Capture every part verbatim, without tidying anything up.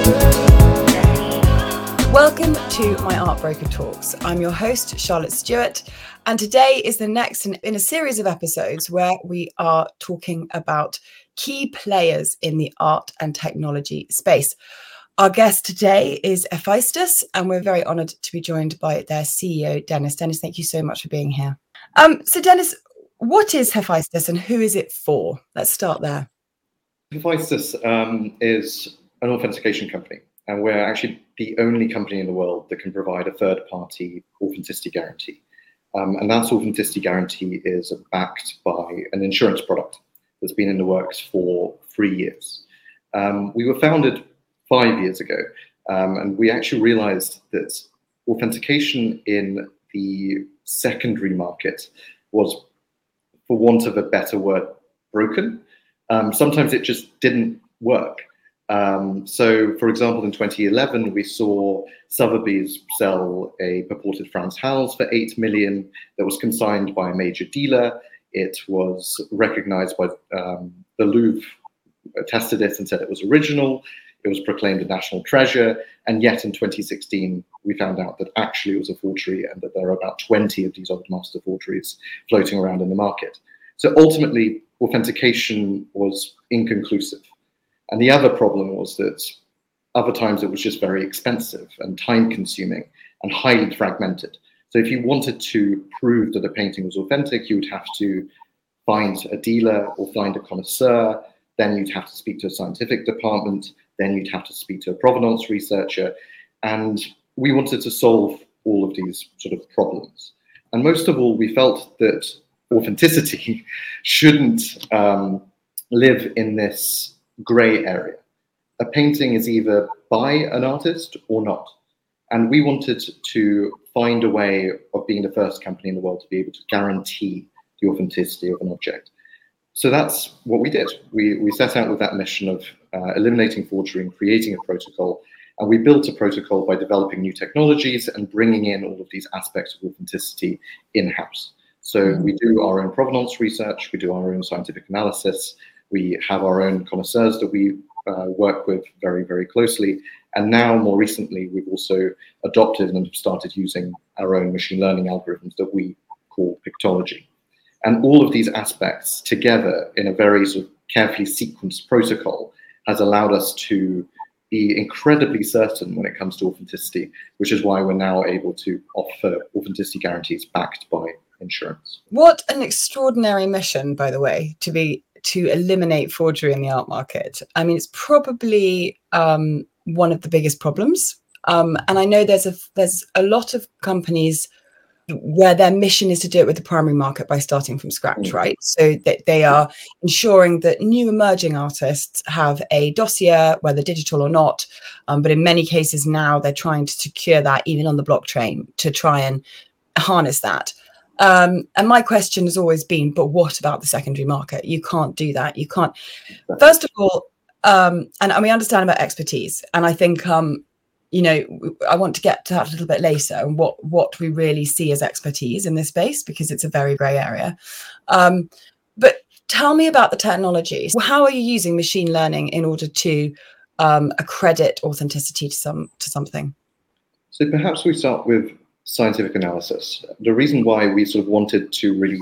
Welcome to my Art Broker Talks. I'm your host, Charlotte Stewart, and today is the next in, in a series of episodes where we are talking about key players in the art and technology space. Our guest today is Hephaestus, and we're very honoured to be joined by their C E O, Dennis. Dennis, thank you so much for being here. Um, so, Dennis, what is Hephaestus and who is it for? Let's start there. Hephaestus um, is an authentication company. And we're actually the only company in the world that can provide a third-party authenticity guarantee. Um, and that authenticity guarantee is backed by an insurance product that's been in the works for three years. Um, we were founded five years ago, um, and we actually realized that authentication in the secondary market was, for want of a better word, broken. Um, sometimes it just didn't work. Um, so, for example, in twenty eleven, we saw Sotheby's sell a purported Frans Hals for eight million that was consigned by a major dealer. It was recognized by um, the Louvre, tested it and said it was original. It was proclaimed a national treasure. And yet in twenty sixteen, we found out that actually it was a forgery and that there are about twenty of these old master forgeries floating around in the market. So ultimately, authentication was inconclusive. And the other problem was that other times it was just very expensive and time consuming and highly fragmented. So if you wanted to prove that a painting was authentic, you would have to find a dealer or find a connoisseur, then you'd have to speak to a scientific department, then you'd have to speak to a provenance researcher. And we wanted to solve all of these sort of problems. And most of all, we felt that authenticity shouldn't um, live in this grey area. A painting is either by an artist or not. And we wanted to find a way of being the first company in the world to be able to guarantee the authenticity of an object. So that's what we did. We, we set out with that mission of uh, eliminating forgery and creating a protocol. And we built a protocol by developing new technologies and bringing in all of these aspects of authenticity in-house. So mm-hmm. we do our own provenance research, we do our own scientific analysis, we have our own connoisseurs that we uh, work with very, very closely. And now, more recently, we've also adopted and have started using our own machine learning algorithms that we call Pictology. And all of these aspects together in a very sort of carefully sequenced protocol has allowed us to be incredibly certain when it comes to authenticity, which is why we're now able to offer authenticity guarantees backed by insurance. What an extraordinary mission, by the way, to be to eliminate forgery in the art market. I mean, it's probably um, one of the biggest problems. Um, and I know there's a there's a lot of companies where their mission is to do it with the primary market by starting from scratch, mm. right? So that they are ensuring that new emerging artists have a dossier, whether digital or not. Um, but in many cases now, they're trying to secure that even on the blockchain to try and harness that. Um, and my question has always been, but what about the secondary market? You can't do that. You can't. First of all, um, and, and we understand about expertise. And I think, um, you know, I want to get to that a little bit later and what, what we really see as expertise in this space, because it's a very grey area. Um, but tell me about the technology. How are you using machine learning in order to um, accredit authenticity to some to something? So perhaps we start with scientific analysis. The reason why we sort of wanted to really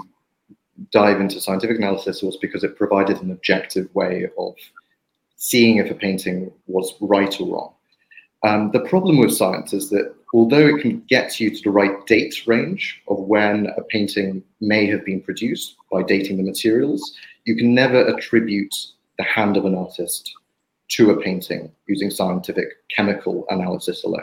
dive into scientific analysis was because it provided an objective way of seeing if a painting was right or wrong. Um, the problem with science is that although it can get you to the right date range of when a painting may have been produced by dating the materials, you can never attribute the hand of an artist to a painting using scientific chemical analysis alone.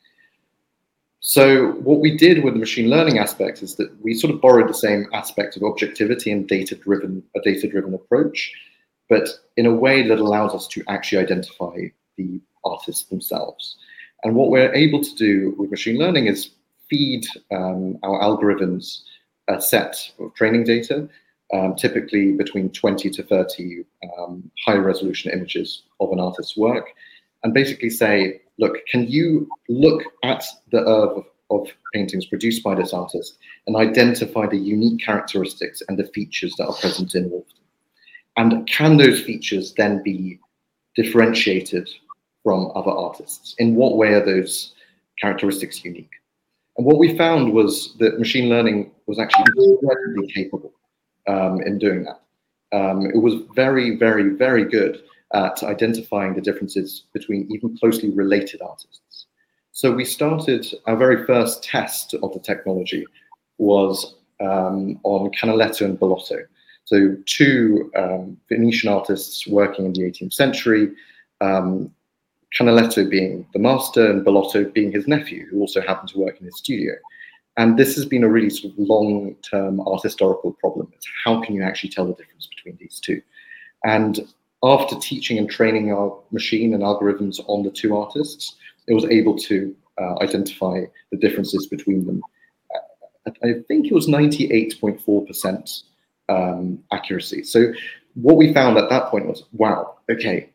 So what we did with the machine learning aspect is that we sort of borrowed the same aspect of objectivity and data-driven, a data-driven approach, but in a way that allows us to actually identify the artists themselves. And what we're able to do with machine learning is feed um, our algorithms a set of training data, um, typically between twenty to thirty um, high-resolution images of an artist's work, and basically say, look, can you look at the oeuvre of paintings produced by this artist and identify the unique characteristics and the features that are present in all of them? And can those features then be differentiated from other artists? In what way are those characteristics unique? And what we found was that machine learning was actually incredibly capable um, in doing that. Um, it was very, very, very good at identifying the differences between even closely related artists. So we started, our very first test of the technology was um, on Canaletto and Bellotto. So two um, Venetian artists working in the eighteenth century, um, Canaletto being the master and Bellotto being his nephew, who also happened to work in his studio. And this has been a really sort of long-term art historical problem. It's how can you actually tell the difference between these two? And after teaching and training our machine and algorithms on the two artists, it was able to uh, identify the differences between them. I think it was ninety-eight point four percent um, accuracy. So what we found at that point was, wow, okay,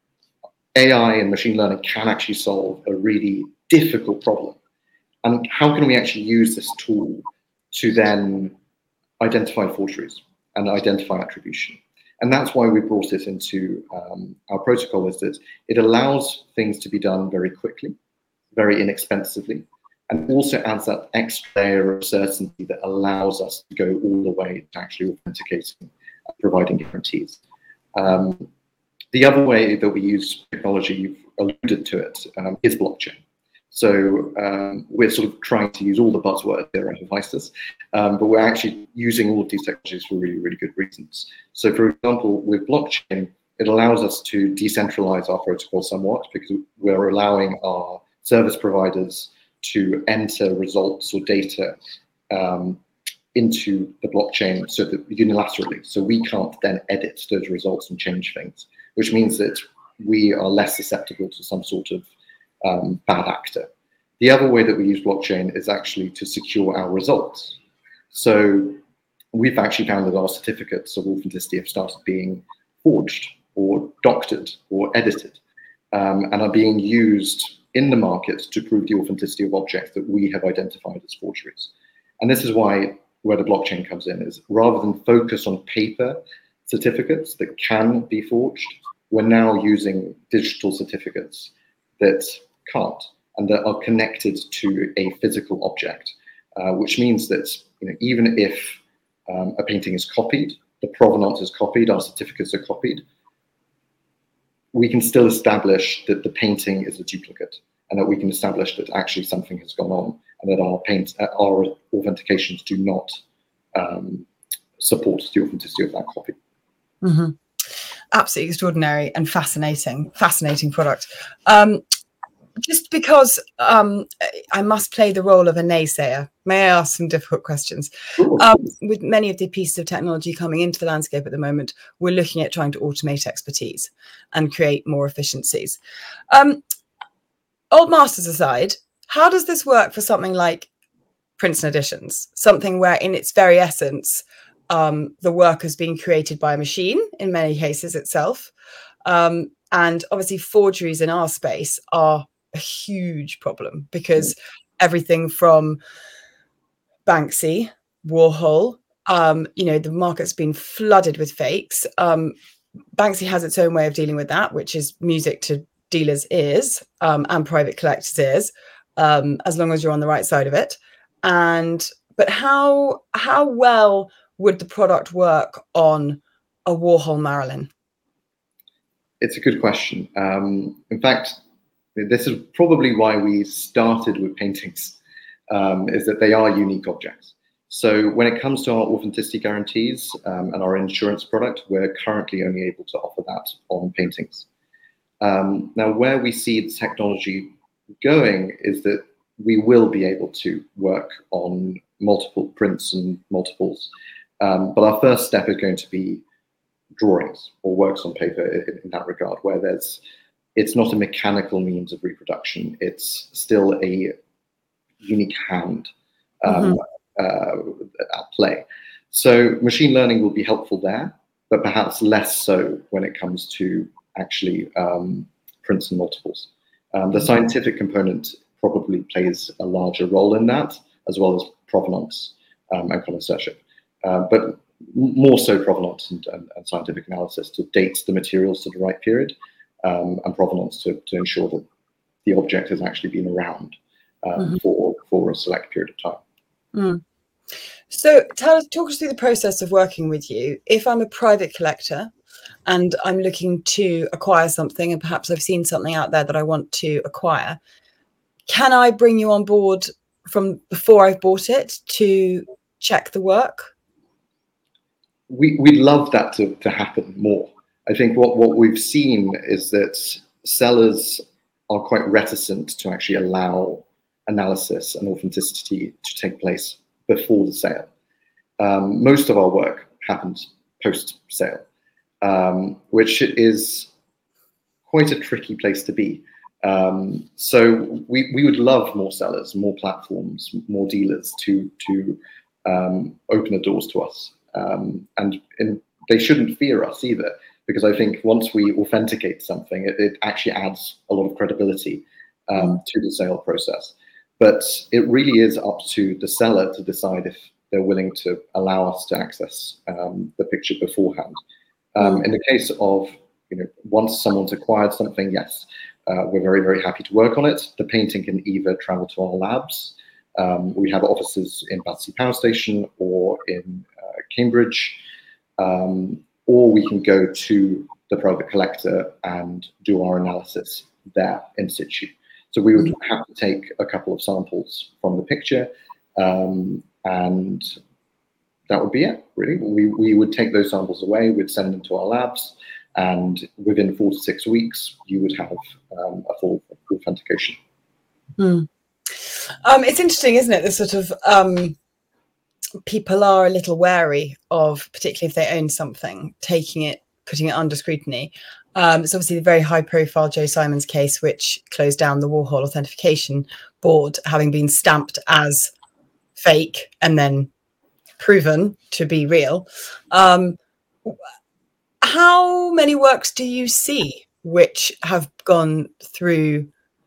A I and machine learning can actually solve a really difficult problem. And how can we actually use this tool to then identify forgeries and identify attribution? And that's why we brought it into um, our protocol, is that it allows things to be done very quickly, very inexpensively, and also adds that extra layer of certainty that allows us to go all the way to actually authenticating and providing guarantees. Um, the other way that we use technology, you've alluded to it, um, is blockchain. So um, we're sort of trying to use all the buzzwords here at Hephaestus, um, but we're actually using all of these technologies for really, really good reasons. So for example, with blockchain, it allows us to decentralize our protocol somewhat, because we're allowing our service providers to enter results or data um, into the blockchain so that unilaterally, so we can't then edit those results and change things, which means that we are less susceptible to some sort of um, bad actor. The other way that we use blockchain is actually to secure our results. So we've actually found that our certificates of authenticity have started being forged or doctored or edited, um, and are being used in the market to prove the authenticity of objects that we have identified as forgeries. And this is why where the blockchain comes in, is rather than focus on paper certificates that can be forged, we're now using digital certificates that can't and that are connected to a physical object, uh, which means that, you know, even if um, a painting is copied, the provenance is copied, our certificates are copied, we can still establish that the painting is a duplicate, and that we can establish that actually something has gone on, and that our paint, uh, our authentications do not um, support the authenticity of that copy. Mm-hmm. Absolutely extraordinary and fascinating, fascinating product. Um, just because um, I must play the role of a naysayer, may I ask some difficult questions? Sure. Um, with many of the pieces of technology coming into the landscape at the moment, we're looking at trying to automate expertise and create more efficiencies. Um, old masters aside, how does this work for something like Princeton Editions? Something where in its very essence, um, the work has been created by a machine, in many cases itself. Um, and obviously forgeries in our space are a huge problem, because everything from Banksy, Warhol, um, you know, the market's been flooded with fakes. Um, Banksy has its own way of dealing with that, which is music to dealers' ears um, and private collectors' ears, um, as long as you're on the right side of it. And but how how well would the product work on a Warhol Marilyn? It's a good question. Um, in fact, this is probably why we started with paintings, um, is that they are unique objects. So when it comes to our authenticity guarantees um, and our insurance product, we're currently only able to offer that on paintings. Um, now, where we see the technology going is that we will be able to work on multiple prints and multiples. Um, but our first step is going to be drawings or works on paper in, in that regard, where there's, it's not a mechanical means of reproduction. It's still a unique hand um, mm-hmm. uh, at play. So machine learning will be helpful there, but perhaps less so when it comes to actually um, prints and multiples. Um, the scientific component probably plays a larger role in that, as well as provenance um, and connoisseurship. Uh, but more so provenance and, and, and scientific analysis to date the materials to the right period. um, and provenance to, to ensure that the object has actually been around um, Mm-hmm. for, for a select period of time. Mm. So tell us, talk us through the process of working with you. If I'm a private collector and I'm looking to acquire something, and perhaps I've seen something out there that I want to acquire, can I bring you on board from before I've bought it to check the work? We, we'd love that to, to happen more. I think what, what we've seen is that sellers are quite reticent to actually allow analysis and authenticity to take place before the sale. Um, most of our work happens post-sale, um, which is quite a tricky place to be. Um, so we, we would love more sellers, more platforms, more dealers to, to um, open the doors to us. Um, and, and they shouldn't fear us either, because I think once we authenticate something, it, it actually adds a lot of credibility um, mm. to the sale process. But it really is up to the seller to decide if they're willing to allow us to access um, the picture beforehand. Um, mm. In the case of, you know, once someone's acquired something, yes, uh, we're very, very happy to work on it. The painting can either travel to our labs. Um, we have offices in Battersea Power Station or in uh, Cambridge, um, or we can go to the private collector and do our analysis there in situ. So we would have to take a couple of samples from the picture, um, and that would be it, really. We, we would take those samples away, we'd send them to our labs, and within four to six weeks, you would have um, a full authentication. Hmm. Um, it's interesting, isn't it? The sort of um, people are a little wary of, particularly if they own something, taking it, putting it under scrutiny. Um, it's obviously the very high-profile Joe Simons case, which closed down the Warhol Authentication Board, having been stamped as fake and then proven to be real. Um, how many works do you see which have gone through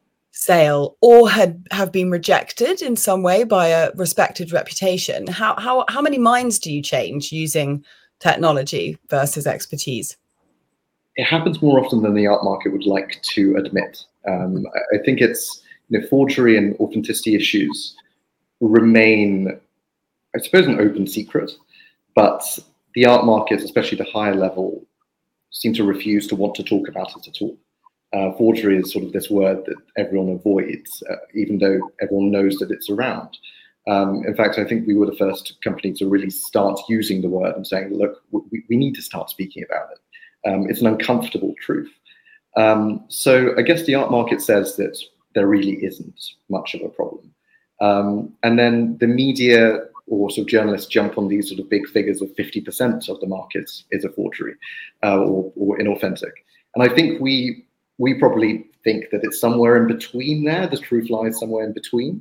sale or had have been rejected in some way by a respected reputation? How how how many minds do you change using technology versus expertise? It happens more often than the art market would like to admit. Um, I think it's, you know, forgery and authenticity issues remain, I suppose, an open secret, but the art markets, especially the higher level, seem to refuse to want to talk about it at all. Uh, forgery is sort of this word that everyone avoids, uh, even though everyone knows that it's around. Um, in fact, I think we were the first company to really start using the word and saying, look, we, we need to start speaking about it. Um, it's an uncomfortable truth. Um, so I guess the art market says that there really isn't much of a problem. Um, and then the media or sort of journalists jump on these sort of big figures of fifty percent of the market is a forgery uh, or, or inauthentic. And I think we we probably think that it's somewhere in between there. The truth lies somewhere in between.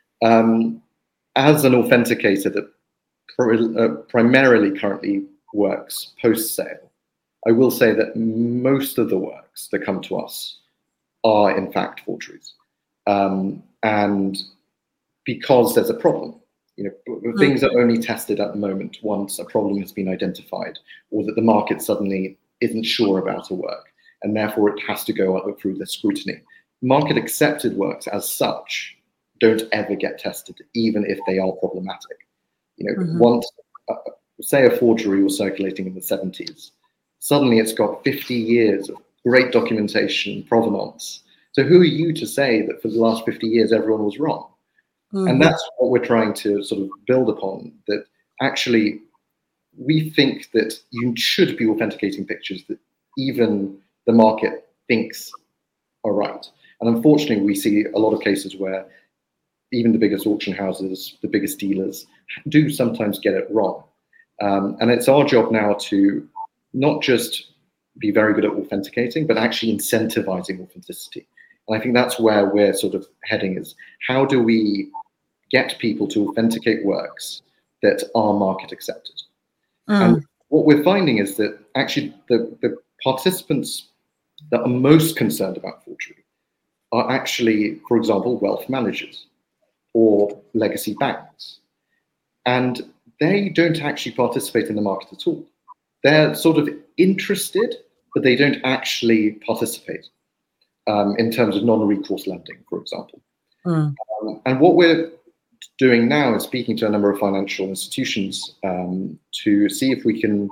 Um, as an authenticator that pr uh, primarily currently works post-sale, I will say that most of the works that come to us are in fact forgeries. Um, and because there's a problem, you know, mm-hmm. things are only tested at the moment once a problem has been identified, or that the market suddenly isn't sure about a work, and therefore it has to go up through the scrutiny. Market accepted works as such don't ever get tested, even if they are problematic. You know, mm-hmm. once, uh, say a forgery was circulating in the seventies, suddenly it's got fifty years of great documentation, provenance. So who are you to say that for the last fifty years everyone was wrong? Mm-hmm. And that's what we're trying to sort of build upon, that actually we think that you should be authenticating pictures that even the market thinks are right. And unfortunately, we see a lot of cases where even the biggest auction houses, the biggest dealers, do sometimes get it wrong. Um, and it's our job now to not just be very good at authenticating, but actually incentivizing authenticity. And I think that's where we're sort of heading, is how do we get people to authenticate works that are market accepted? Mm. And what we're finding is that actually the, the participants that are most concerned about forgery are actually, for example, wealth managers or legacy banks. And they don't actually participate in the market at all. They're sort of interested but they don't actually participate um, in terms of non-recourse lending, for example. Mm. Um, and what we're doing now is speaking to a number of financial institutions um, to see if we can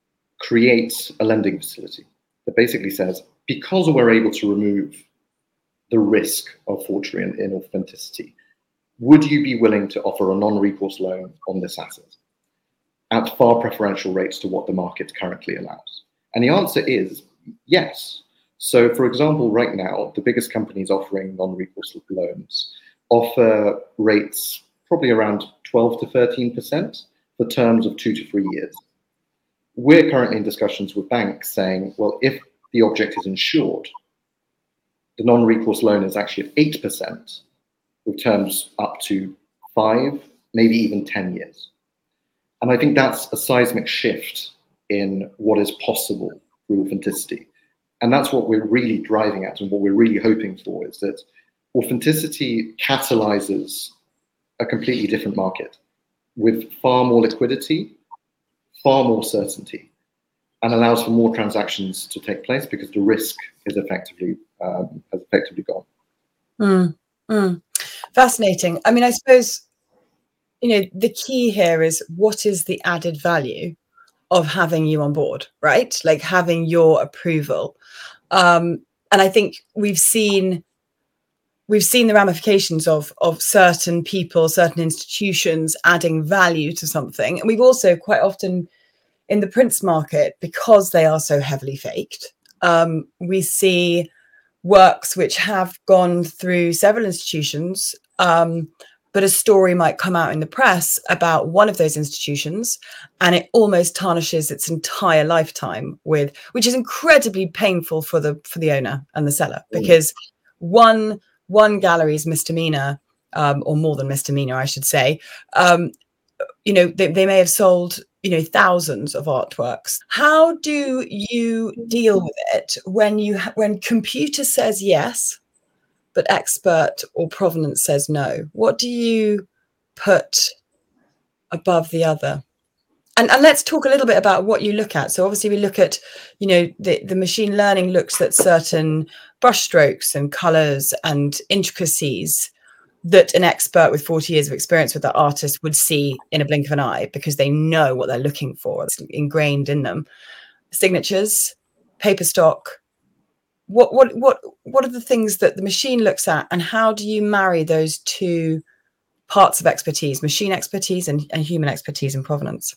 create a lending facility that basically says, because we're able to remove the risk of forgery and inauthenticity, would you be willing to offer a non-recourse loan on this asset at far preferential rates to what the market currently allows? And the answer is yes. So, for example, right now, the biggest companies offering non-recourse loans offer rates probably around twelve to thirteen percent for terms of two to three years. We're currently in discussions with banks saying, well, if the object is insured, the non-recourse loan is actually at eight percent with terms up to five, maybe even ten years. And I think that's a seismic shift in what is possible through authenticity. And that's what we're really driving at, and what we're really hoping for is that authenticity catalyzes a completely different market with far more liquidity, far more certainty, and allows for more transactions to take place because the risk is effectively um, has effectively gone. Mm, mm. Fascinating. I mean, I suppose, you know, the key here is what is the added value of having you on board, right? Like having your approval. Um, and I think we've seen we've seen the ramifications of of certain people, certain institutions adding value to something. And we've also quite often in the prints market, because they are so heavily faked, um, we see works which have gone through several institutions, um, but a story might come out in the press about one of those institutions and it almost tarnishes its entire lifetime with, which is incredibly painful for the for the owner and the seller, because one one gallery's misdemeanor, um, or more than misdemeanor, I should say, um, you know, they, they may have sold, you know, thousands of artworks. How do you deal with it when you when computer says yes, but expert or provenance says no? What do you put above the other? And, and let's talk a little bit about what you look at. So obviously we look at, you know, the, the machine learning looks at certain brushstrokes and colors and intricacies that an expert with forty years of experience with that artist would see in a blink of an eye because they know what they're looking for. It's ingrained in them. Signatures, paper stock. What what what what are the things that the machine looks at, and how do you marry those two parts of expertise, machine expertise and, and human expertise in provenance?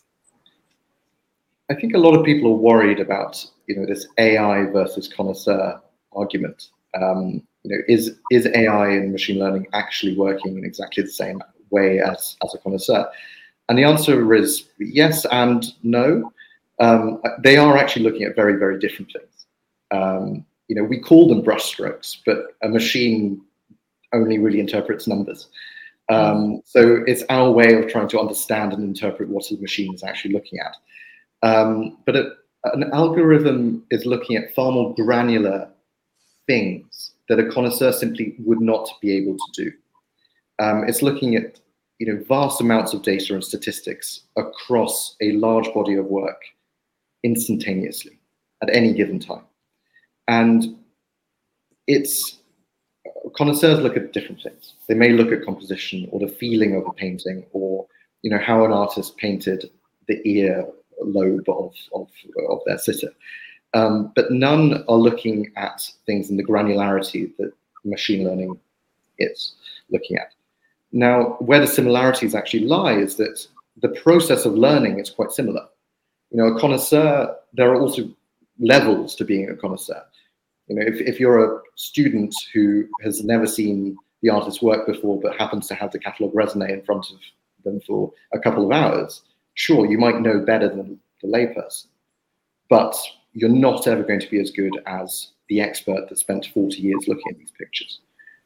I think a lot of people are worried about, you know, this A I versus connoisseur argument. Um, you know, is is A I and machine learning actually working in exactly the same way as as a connoisseur? And the answer is yes and no. Um, they are actually looking at very very different things. Um, you know, we call them brushstrokes, but a machine only really interprets numbers. Um, so it's our way of trying to understand and interpret what the machine is actually looking at. Um, but a, an algorithm is looking at far more granular things that a connoisseur simply would not be able to do. Um, it's looking at, you know, vast amounts of data and statistics across a large body of work instantaneously at any given time. And it's connoisseurs look at different things. They may look at composition or the feeling of a painting, or, you know, how an artist painted the ear lobe of, of, of their sitter. Um, but none are looking at things in the granularity that machine learning is looking at. Now, where the similarities actually lie is that the process of learning is quite similar. You know, a connoisseur, there are also levels to being a connoisseur. You know, if, if you're a student who has never seen the artist's work before, but happens to have the catalogue raisonné in front of them for a couple of hours, sure, you might know better than the layperson, but you're not ever going to be as good as the expert that spent forty years looking at these pictures.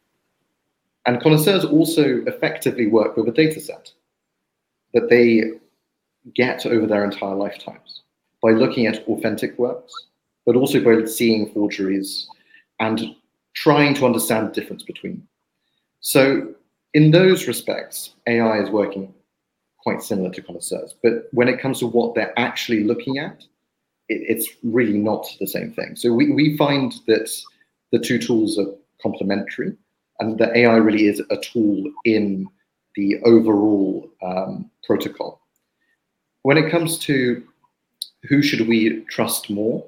And connoisseurs also effectively work with a data set that they get over their entire lifetimes by looking at authentic works, but also by seeing forgeries and trying to understand the difference between them. So in those respects, A I is working quite similar to connoisseurs. But when it comes to what they're actually looking at, it, it's really not the same thing. So we, we find that the two tools are complementary, and the A I really is a tool in the overall um, protocol. When it comes to who should we trust more,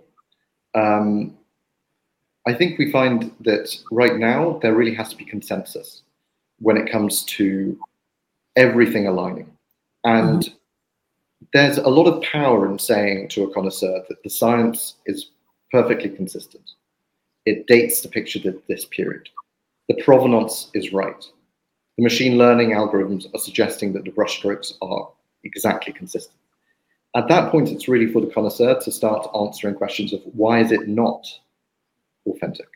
um, I think we find that right now there really has to be consensus when it comes to everything aligning. And mm-hmm. there's a lot of power in saying to a connoisseur that the science is perfectly consistent. It dates the picture to this period. The provenance is right. The machine learning algorithms are suggesting that the brushstrokes are exactly consistent. At that point, it's really for the connoisseur to start answering questions of why is it not authentic?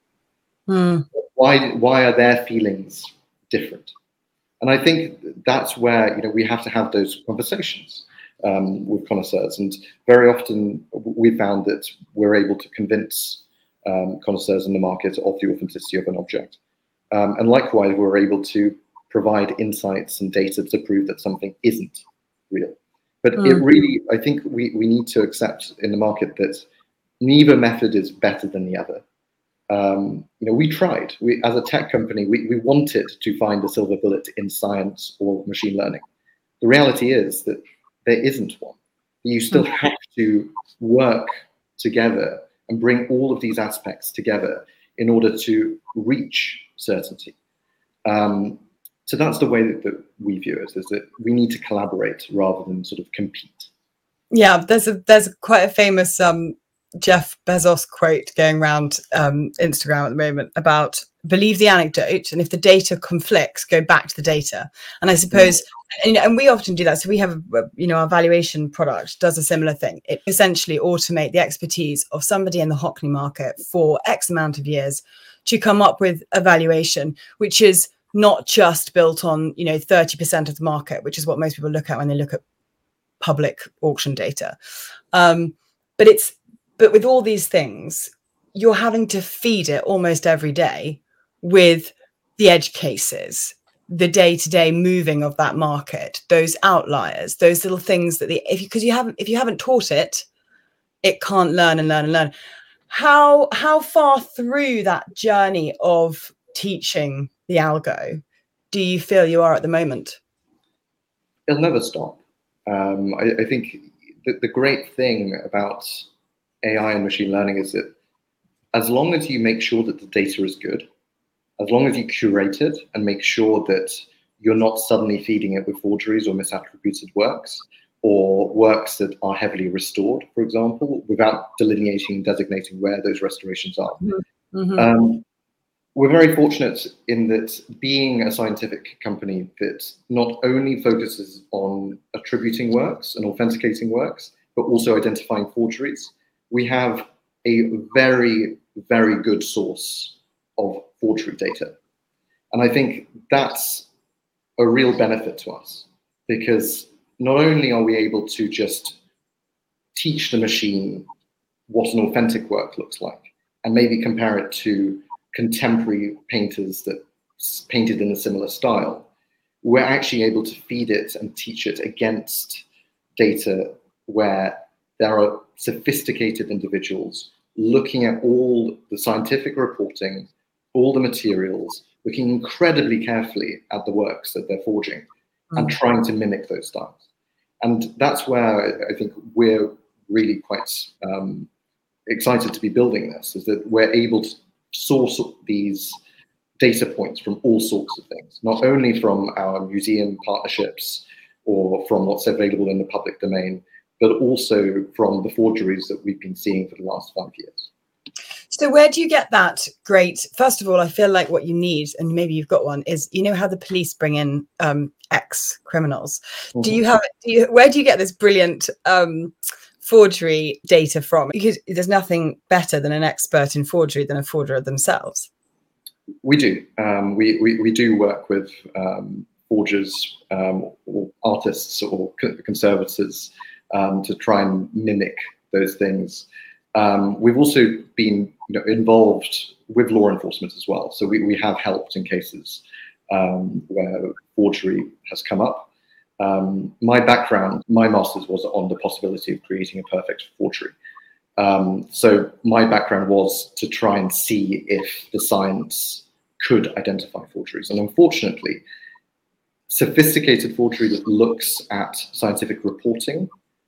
Mm. Why, why are their feelings different? And I think that's where, you know, we have to have those conversations um, with connoisseurs. And very often we found that we're able to convince um, connoisseurs in the market of the authenticity of an object. Um, and likewise, we're able to provide insights and data to prove that something isn't real. But mm. it really, I think we, we need to accept in the market that neither method is better than the other. Um, you know, we tried, we, as a tech company, we, we wanted to find a silver bullet in science or machine learning. The reality is that there isn't one. You still have to work together and bring all of these aspects together in order to reach certainty. Um, so that's the way that, that we view it, is that we need to collaborate rather than sort of compete. Yeah, there's a there's quite a famous um, Jeff Bezos quote going around um, Instagram at the moment about believe the anecdote, and if the data conflicts, go back to the data. And I suppose, mm-hmm. and, and we often do that. So we have, a, you know, our valuation product does a similar thing. It essentially automate the expertise of somebody in the Hockney market for X amount of years to come up with a valuation, which is not just built on, you know, thirty percent of the market, which is what most people look at when they look at public auction data. Um, but it's, but with all these things, you're having to feed it almost every day with the edge cases, the day-to-day moving of that market, those outliers, those little things that the, if you, because you haven't, if you haven't taught it, it can't learn and learn and learn. How, how far through that journey of teaching the algo do you feel you are at the moment? It'll never stop. Um, I, I think the, the great thing about A I and machine learning is that as long as you make sure that the data is good, as long as you curate it and make sure that you're not suddenly feeding it with forgeries or misattributed works or works that are heavily restored, for example, without delineating and designating where those restorations are. Mm-hmm. Um, we're very fortunate in that being a scientific company that not only focuses on attributing works and authenticating works, but also identifying forgeries, we have a very, very good source of forgery data. And I think that's a real benefit to us, because not only are we able to just teach the machine what an authentic work looks like and maybe compare it to contemporary painters that painted in a similar style, we're actually able to feed it and teach it against data where there are sophisticated individuals looking at all the scientific reporting, all the materials, looking incredibly carefully at the works that they're forging mm. and trying to mimic those styles. And that's where I think we're really quite um, excited to be building this, is that we're able to source these data points from all sorts of things, not only from our museum partnerships or from what's available in the public domain, but also from the forgeries that we've been seeing for the last five years. So where do you get that great, first of all, I feel like what you need, and maybe you've got one, is, you know how the police bring in um, ex-criminals. Mm-hmm. Do you have, do you, where do you get this brilliant um, forgery data from? Because there's nothing better than an expert in forgery than a forger themselves. We do. Um, we, we, we do work with um, forgers um, or artists or conservators um, to try and mimic those things. Um, we've also been you know, involved with law enforcement as well. So we, we have helped in cases um, where forgery has come up. Um, my background, my master's was on the possibility of creating a perfect forgery. Um, so my background was to try and see if the science could identify forgeries. And unfortunately, sophisticated forgery that looks at scientific reporting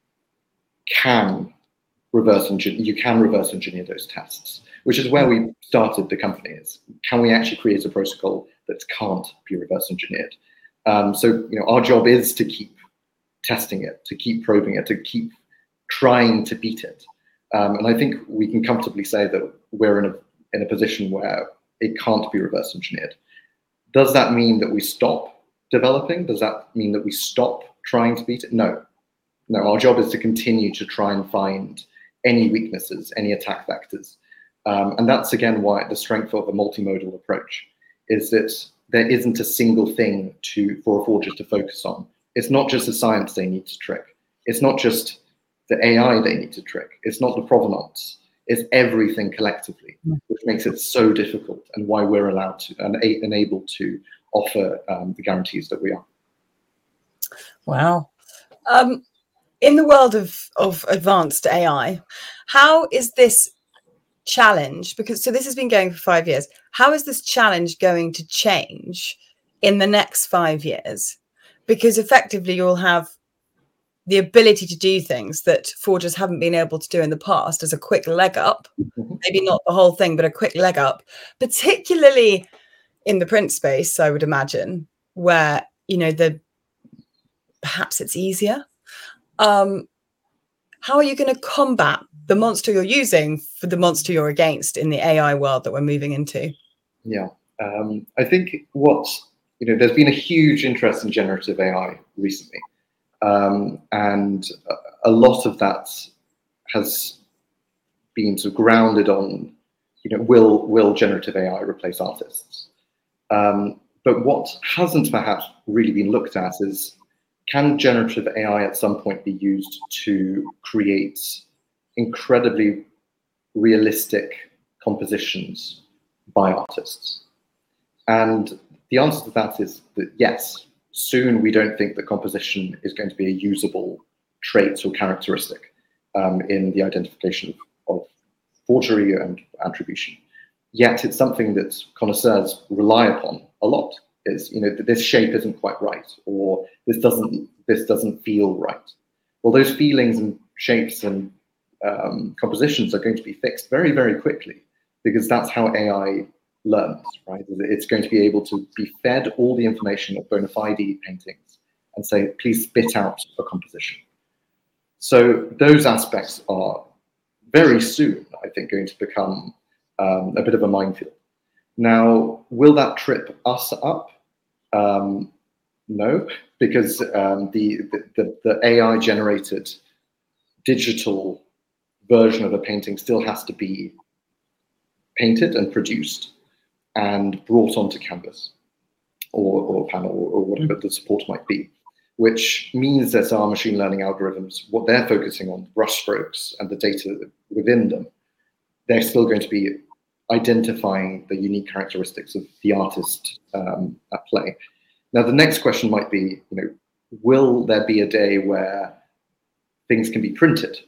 can reverse engineer, you can reverse engineer those tests, which is where we started the company. Is can we actually create a protocol that can't be reverse engineered? Um, so, you know, our job is to keep testing it, to keep probing it, to keep trying to beat it. Um, and I think we can comfortably say that we're in a in a position where it can't be reverse engineered. Does that mean that we stop developing? Does that mean that we stop trying to beat it? No. No, our job is to continue to try and find any weaknesses, any attack vectors. Um, and that's, again, why the strength of a multimodal approach is that there isn't a single thing to for a forger to focus on. It's not just the science they need to trick. It's not just the A I they need to trick. It's not the provenance. It's everything collectively, which makes it so difficult, and why we're allowed to and, and able to offer um, the guarantees that we are. Wow. Um, in the world of, of advanced A I, how is this challenge, because so this has been going for five years, how is this challenge going to change in the next five years? Because effectively you'll have the ability to do things that forgers haven't been able to do in the past as a quick leg up, maybe not the whole thing, but a quick leg up, particularly in the print space, I would imagine, where, you know, the perhaps it's easier. Um, how are you going to combat the monster you're using for the monster you're against in the A I world that we're moving into? Yeah, um, I think what, you know, there's been a huge interest in generative A I recently. Um, and a lot of that has been sort of grounded on, you know, will will generative A I replace artists? Um, but what hasn't perhaps really been looked at is, can generative A I at some point be used to create incredibly realistic compositions by artists? And the answer to that is that yes. Soon, we don't think that composition is going to be a usable trait or characteristic um, in the identification of, of forgery and attribution. Yet, it's something that connoisseurs rely upon a lot. Is, you know, this shape isn't quite right, or this doesn't this doesn't feel right. Well, those feelings and shapes and um, compositions are going to be fixed very, very quickly, because that's how A I learns, right? It's going to be able to be fed all the information of bona fide paintings and say, please spit out a composition. So those aspects are very soon, I think, going to become um, a bit of a minefield. Now, will that trip us up? Um, no, because um, the, the, the A I-generated digital version of a painting still has to be painted and produced and brought onto canvas or, or panel or, or whatever the support might be, which means that our machine learning algorithms, what they're focusing on, brush strokes and the data within them, they're still going to be identifying the unique characteristics of the artist um, at play. Now, the next question might be, you know, will there be a day where things can be printed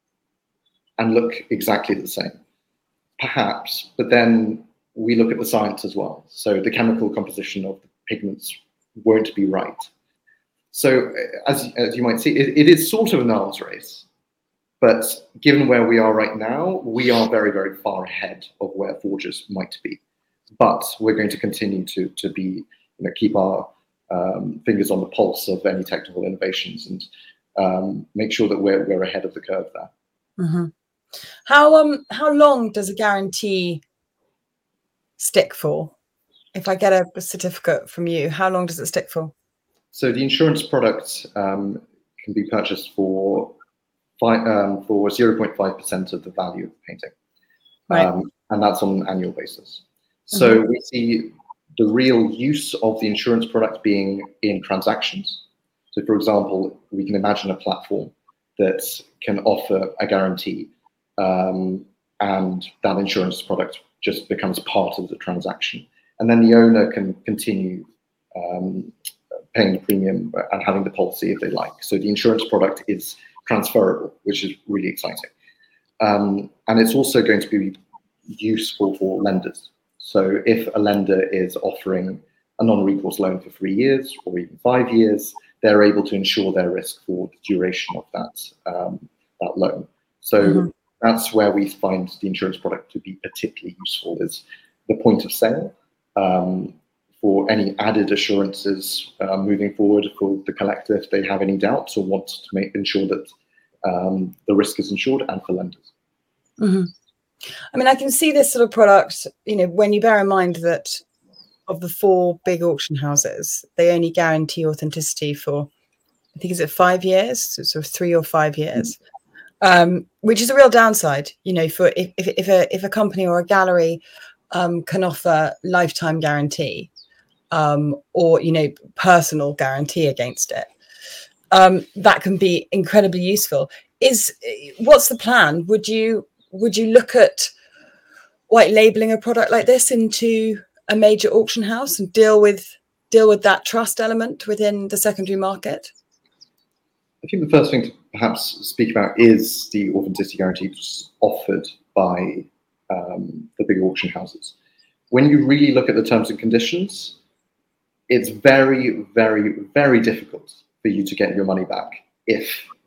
and look exactly the same? Perhaps, but then we look at the science as well. So the chemical composition of the pigments won't be right. So as, as you might see, it, it is sort of an arms race, but given where we are right now, we are very, very far ahead of where forgers might be. But we're going to continue to, to be, you know, keep our um, fingers on the pulse of any technical innovations and um, make sure that we're, we're ahead of the curve there. Mm-hmm. How, um, how long does a guarantee stick for? If I get a, a certificate from you, how long does it stick for? So the insurance product um, can be purchased for five, um, for zero point five percent of the value of the painting, right. um, and that's on an annual basis. So mm-hmm. we see the real use of the insurance product being in transactions. So, for example, we can imagine a platform that can offer a guarantee, um, and that insurance product just becomes part of the transaction. And then the owner can continue um, paying the premium and having the policy if they like. So the insurance product is transferable, which is really exciting. Um, and it's also going to be useful for lenders. So if a lender is offering a non-recourse loan for three years or even five years, they're able to insure their risk for the duration of that, um, that loan. So mm-hmm. that's where we find the insurance product to be particularly useful, is the point of sale, um, for any added assurances uh, moving forward for the collector if they have any doubts or want to make ensure that um, the risk is insured, and for lenders. Mm-hmm. I mean, I can see this sort of product, you know, when you bear in mind that of the four big auction houses, they only guarantee authenticity for, I think, is it five years? So sort of three or five years, um, which is a real downside, you know, for if, if, if, a, if a company or a gallery um, can offer lifetime guarantee um, or, you know, personal guarantee against it. Um, that can be incredibly useful. Is what's the plan? Would you would you look at white labeling a product like this into a major auction house and deal with deal with that trust element within the secondary market? I think the first thing to perhaps speak about is the authenticity guarantees offered by um, the big auction houses. When you really look at the terms and conditions, it's very, very, very difficult for you to get your money back if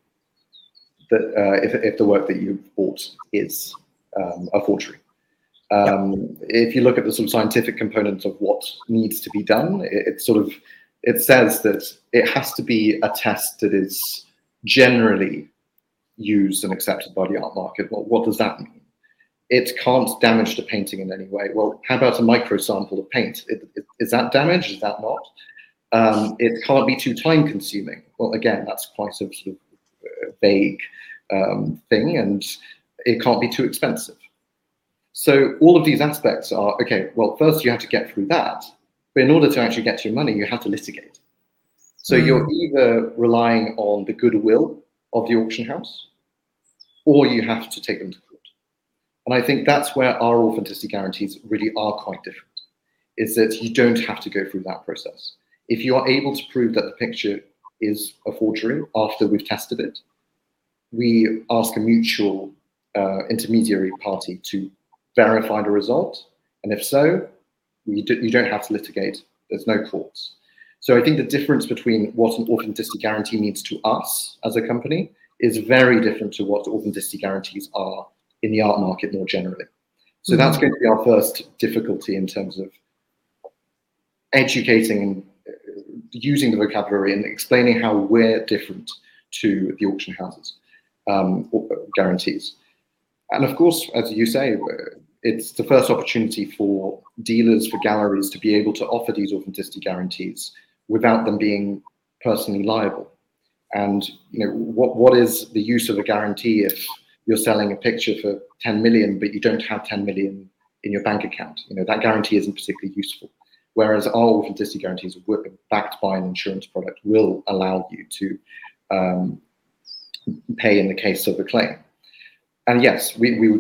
the uh, if if the work that you bought is um, a forgery. Um, yep. If you look at the sort of scientific component of what needs to be done, it, it sort of it says that it has to be a test that is generally used and accepted by the art market. Well, what does that mean? It can't damage the painting in any way. Well, how about a micro sample of paint? It, it, is that damaged? Is that not? Um, it can't be too time consuming. Well, again, that's quite a sort of uh, vague um, thing, and it can't be too expensive. So all of these aspects are, okay, well, first you have to get through that, but in order to actually get your money, you have to litigate. So mm. you're either relying on the goodwill of the auction house, or you have to take them to court. And I think that's where our authenticity guarantees really are quite different, is that you don't have to go through that process. If you are able to prove that the picture is a forgery after we've tested it, we ask a mutual uh, intermediary party to verify the result. And if so, we do, you don't have to litigate. There's no courts. So I think the difference between what an authenticity guarantee means to us as a company is very different to what authenticity guarantees are in the art market more generally. So mm-hmm. that's going to be our first difficulty in terms of educating and using the vocabulary and explaining how we're different to the auction houses um, guarantees. And of course, as you say, it's the first opportunity for dealers, for galleries to be able to offer these authenticity guarantees without them being personally liable. And you know, what what is the use of a guarantee if you're selling a picture for ten million, but you don't have ten million in your bank account? You know, that guarantee isn't particularly useful. Whereas our authenticity guarantees, backed by an insurance product, will allow you to um, pay in the case of a claim. And yes, we, we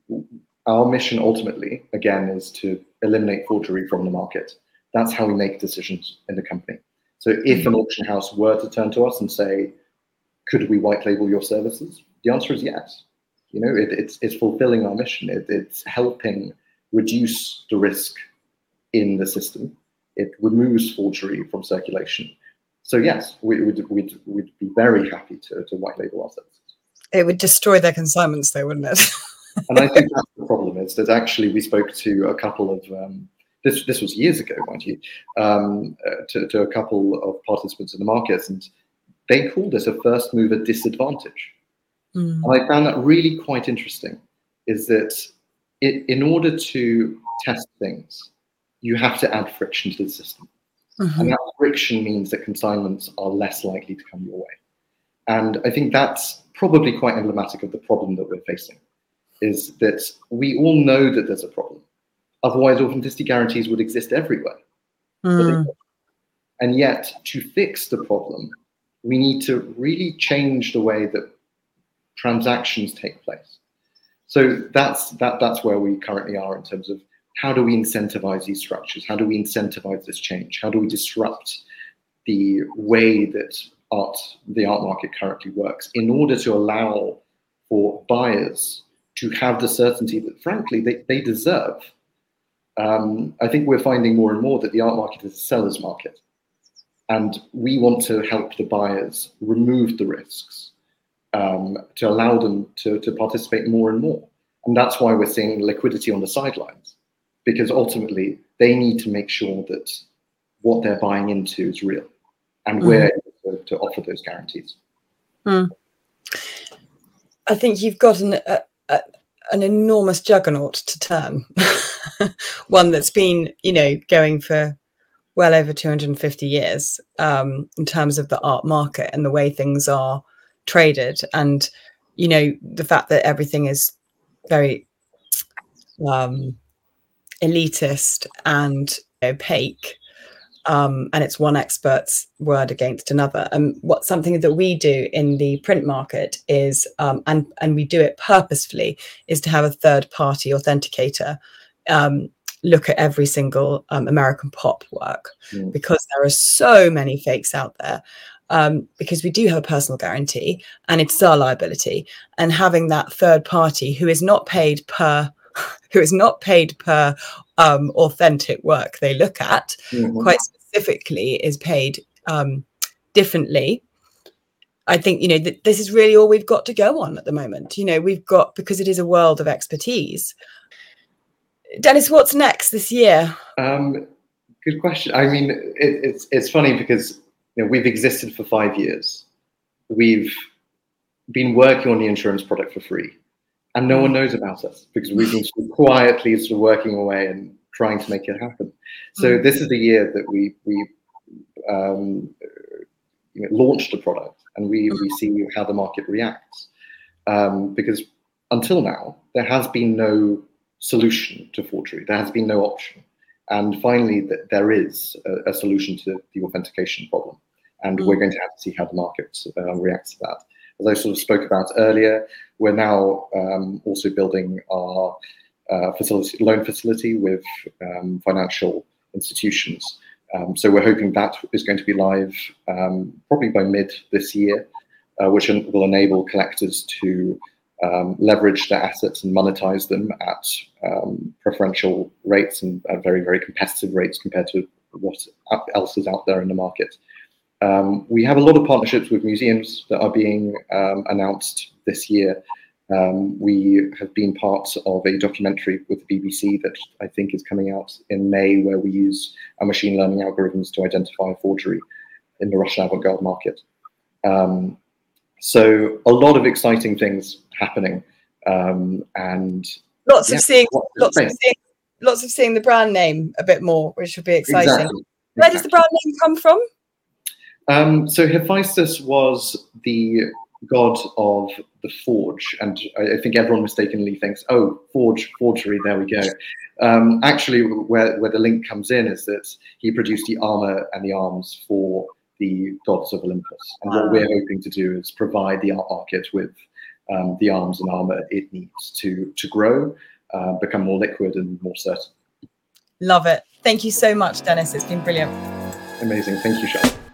our mission ultimately, again, is to eliminate forgery from the market. That's how we make decisions in the company. So if an auction house were to turn to us and say, could we white label your services? The answer is yes. You know, it, it's, it's fulfilling our mission. It, it's helping reduce the risk in the system. It removes forgery from circulation. So yes, we, we'd, we'd, we'd be very happy to, to white label our services. It would destroy their consignments though, wouldn't it? And I think that's the problem, is that actually we spoke to a couple of, um, this this was years ago, mind you, um, uh, to, to a couple of participants in the markets, and they called this a first mover disadvantage. Mm. And I found that really quite interesting, is that it, in order to test things, you have to add friction to the system. Mm-hmm. And that friction means that consignments are less likely to come your way. And I think that's probably quite emblematic of the problem that we're facing, is that we all know that there's a problem. Otherwise, authenticity guarantees would exist everywhere. Mm. And yet, to fix the problem, we need to really change the way that transactions take place. So that's that. That's where we currently are in terms of how do we incentivize these structures? How do we incentivize this change? How do we disrupt the way that art, the art market currently works, in order to allow for buyers to have the certainty that, frankly, they, they deserve. Um, I think we're finding more and more that the art market is a seller's market. And we want to help the buyers remove the risks um, to allow them to, to participate more and more. And that's why we're seeing liquidity on the sidelines, because ultimately they need to make sure that what they're buying into is real. And mm. we're able to, to offer those guarantees. Mm. I think you've got an, a, a, an enormous juggernaut to turn. One that's been, you know, going for well over two hundred fifty years um, in terms of the art market and the way things are traded. And, you know, the fact that everything is very um, elitist and opaque. Um, and it's one expert's word against another. And what something that we do in the print market is, um, and and we do it purposefully, is to have a third party authenticator um, look at every single um, American pop work, mm. because there are so many fakes out there. Um, because we do have a personal guarantee, and it's our liability. And having that third party who is not paid per, who is not paid per um, authentic work they look at, mm-hmm. quite specifically is paid um, differently. I think, you know, th- this is really all we've got to go on at the moment. You know, we've got, because it is a world of expertise. Dennis, what's next this year? Um, good question. I mean, it, it's it's funny because, you know, we've existed for five years. We've been working on the insurance product for free, and no one knows about us because we've been sort of quietly sort of working away and trying to make it happen. So mm-hmm. this is the year that we we um, you know, launched the product, and we we see how the market reacts. Um, because until now, there has been no solution to forgery. There has been no option. And finally, th- there is a, a solution to the authentication problem. And mm. we're going to have to see how the market uh, reacts to that. As I sort of spoke about earlier, we're now um, also building our uh, facility, loan facility with um, financial institutions. Um, so we're hoping that is going to be live um, probably by mid this year, uh, which will enable collectors to um, leverage their assets and monetize them at um, preferential rates and at very, very competitive rates compared to what else is out there in the market. Um, we have a lot of partnerships with museums that are being um, announced this year. Um, we have been part of a documentary with the B B C that I think is coming out in May, where we use our machine learning algorithms to identify forgery in the Russian avant-garde market. Um, so a lot of exciting things happening, um, and lots yeah, of seeing, lots of seeing, lots of seeing the brand name a bit more, which would be exciting. Exactly. Where exactly. does the brand name come from? Um, so Hephaestus was the god of the forge, and I, I think everyone mistakenly thinks, oh, forge, forgery, there we go. Um, actually, where, where the link comes in is that he produced the armor and the arms for the gods of Olympus. And what we're hoping to do is provide the art market with um, the arms and armor it needs to, to grow, uh, become more liquid and more certain. Love it. Thank you so much, Dennis. It's been brilliant. Amazing. Thank you, Charlotte.